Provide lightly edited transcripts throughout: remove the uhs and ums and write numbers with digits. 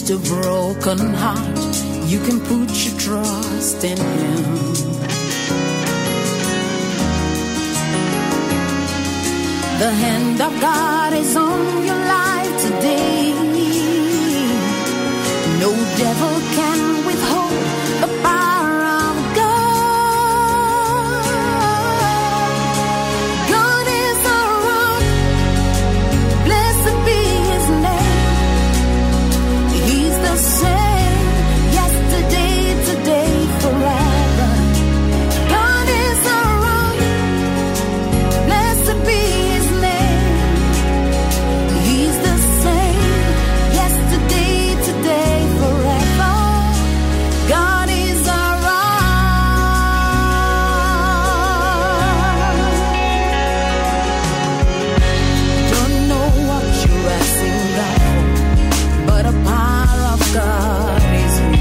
just a broken heart, you can put your trust in Him. The hand of God is on your life today. No devil can withhold the power of God. God is our rock, blessed be His name. He's the same yesterday, today, forever. God is our rock, blessed be His name. He's the same yesterday, today, forever. God is our rock. Don't know what you're asking God for, but a power of God is in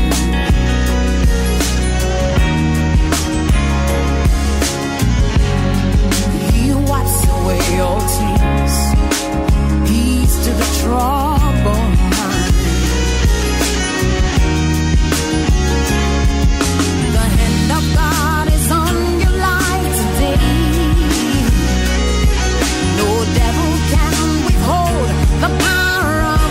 you. He wipes away all tears, peace to the troubled mind. The hand of God is on your life today. No devil can withhold the power of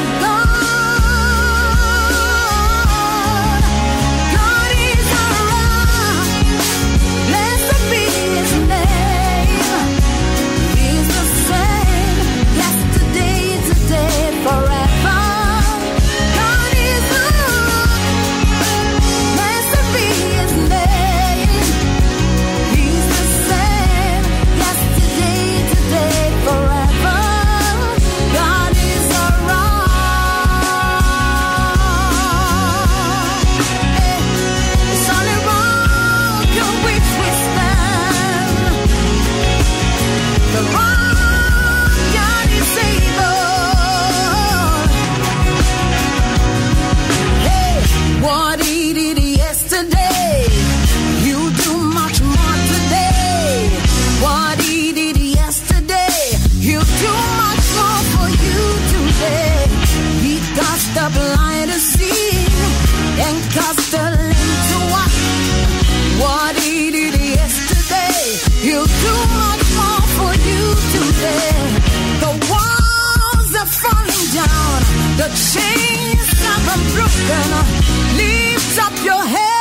God. God is our rock, blessed be His name. He's the same yesterday, today, forever. God is our rock, blessed be His name. He's the same yesterday, today, forever. God is our rock. It's on a rock on which we stand. The rock, God is able. Hey, what He did yesterday, He'll do much more today. What He did yesterday, He'll do much more for you today. He caused the blind to see and caused the lame to walk. What He did yesterday, He'll do much more for you today. The walls are falling down, the chains have been broken. Lift up your head.